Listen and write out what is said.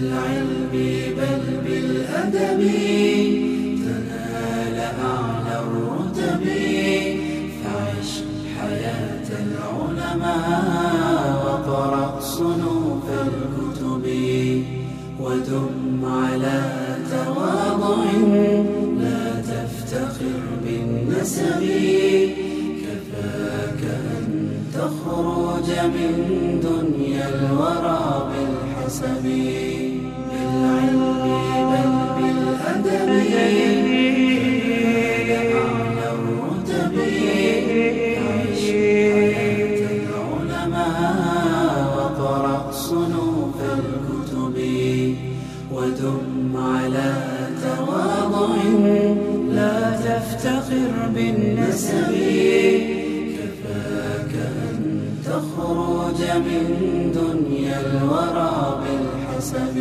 بالعلم بل بالأدب تنال أعلى الرتب. فعش حياة العلماء وقرأ صنوف الكتب، ودم على تواضع لا تفتخر بالنسب. كفاك أن تخرج من دنيا الورى بالحسب. بالعلم بل بالأدب تنال أعلى الرتب. عش حياة العلماء وقرأ صنوف الكتب، ودم على تواضع لا تفتخر بالنسب. كفاك أن تخرج من دنيا الورى بالحسب.